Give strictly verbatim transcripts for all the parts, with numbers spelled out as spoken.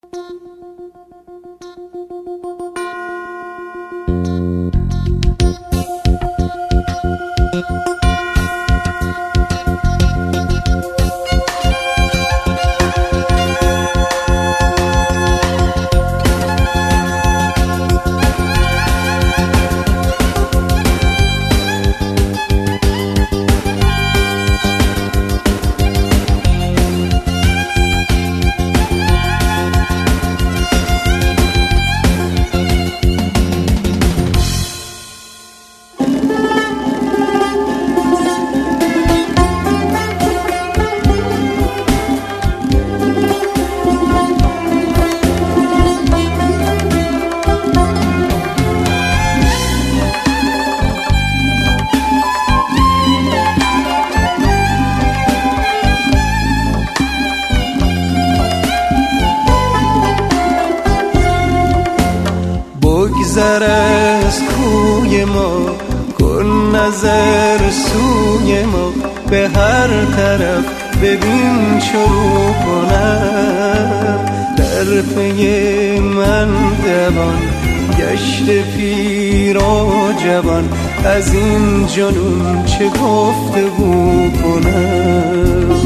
بگذر از کوی ما، کن نظر سوی ما، به هر طرف ببین شروع کنم. در پی من دوان گشت پیر و جوان، از این جنون چه گفتگو کنم.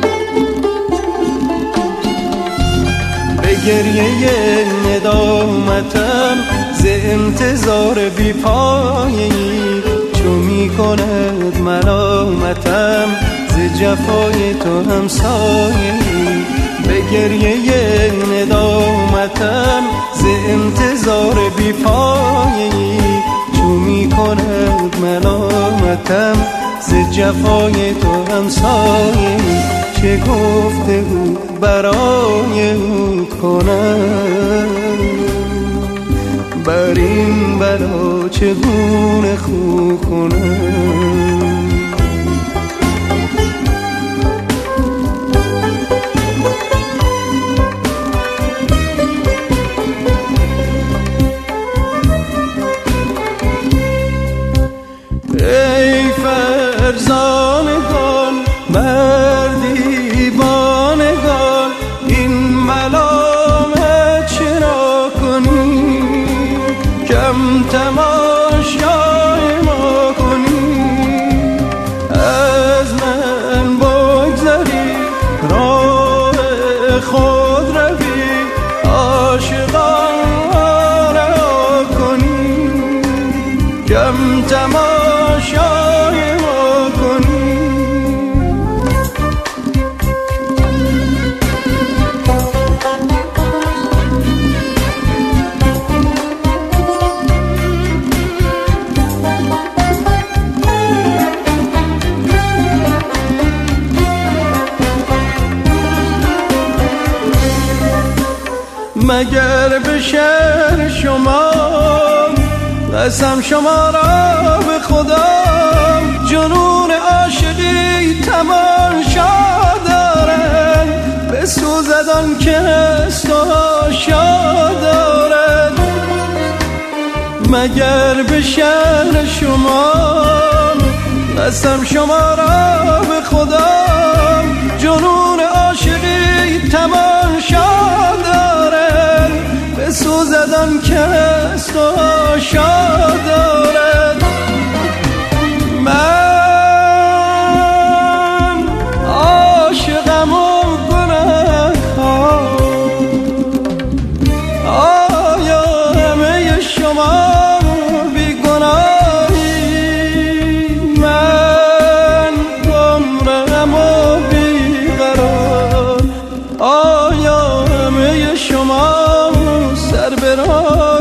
به گریه ندامتم ز انتظار بی پایه‌ای، چو می کند ملامتم ز جفای تو همسایه‌ای. به گریه ندامتم ز انتظار بی پایه‌ای، چو می کند ملامتم ز جفای تو همسایه‌ای. چه گفتگو برای او کنم، بر این بلا چگونه خو کنم. ای فرزانگان مردی بانگان، این ملامت چرا کنی؟ کم تماشای ما کنی. از من بگذری راه خود روی، عاشقان را کنی. کم تماشای ما کنی. مگر به شعر شما قسم شما را به خدا، جنون عاشقی تماشا دارد، بسوزد آن که است و آشا دارد. مگر به شعر شما قسم شما را به خدا، جنون عاشقی تماشا دارد، بسوزد آن که است و آشا دارد. من عاشقم و گنه‌کار، آیا همه شما بی گناهی؟ من گمرهم و بی قرار، آیا همه شما سر به راه